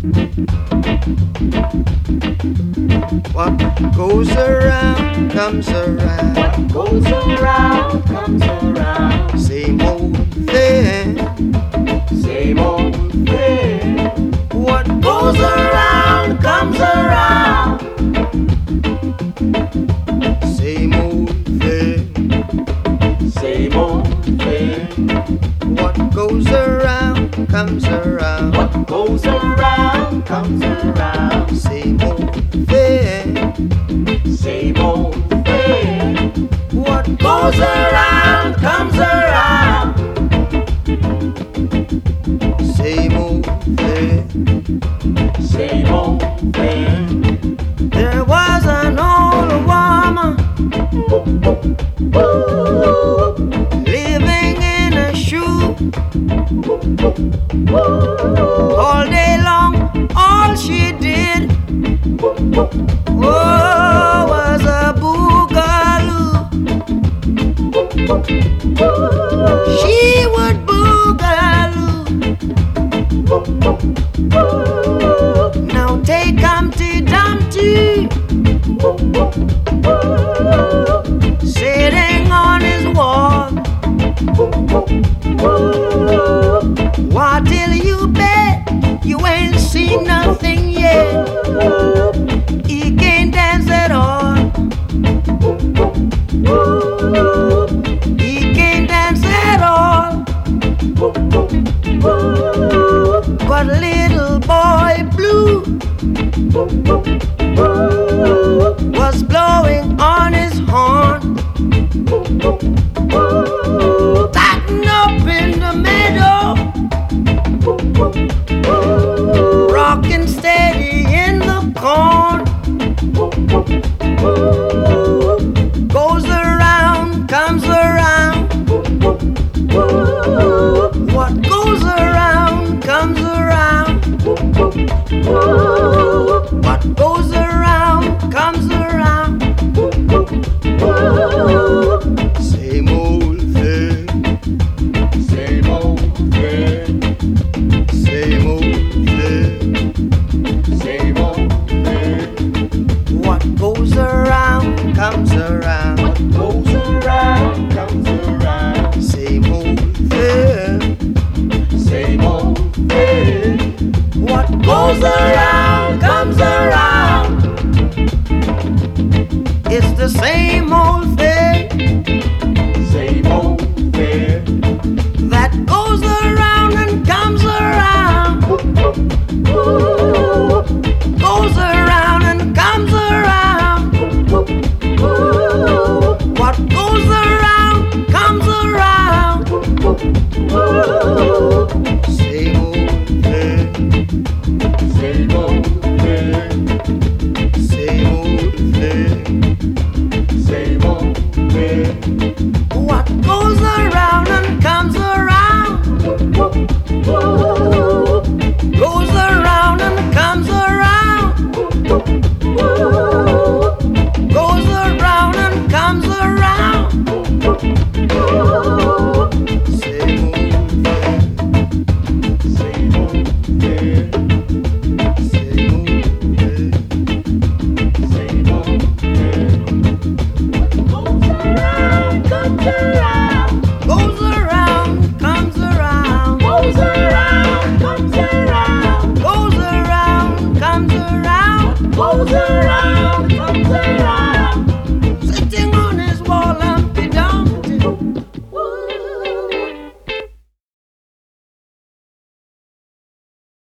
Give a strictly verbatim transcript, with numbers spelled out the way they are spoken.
What goes around comes around. What goes around comes around. Same old thing. Same old thing. What goes around comes around. Same old thing. Same old thing. What goes around comes around. What goes around comes around. Same old thing. Same old thing. What goes around comes around. Same old thing. Same old thing. There was an old woman living in a shoe. All day long, all she did oh, was a boogaloo. She would boogaloo. Now take Humpty Dumpty sitting on his wall. Why till you bet you ain't seen nothing yet. He can't dance at all. He can't dance at all. But little boy blue was blowing on his horn, batting up in the meadow, rocking steady in the corn. Goes around, comes around. What goes around comes around. What goes around comes around. Same old thing. Same old thing. Same old thing. Same old thing. What goes around comes around. What goes around comes around. Same old thing. Same old thing. What goes around comes around. It's the same old thing Same old thing. that goes around and comes around. Goes around and comes around. What goes around comes around. Same old thing. Same old thing. Same old thing. Same old thing. What goes around and comes around. Goes around and comes around. Goes around and comes around. Same old thing. Same old thing.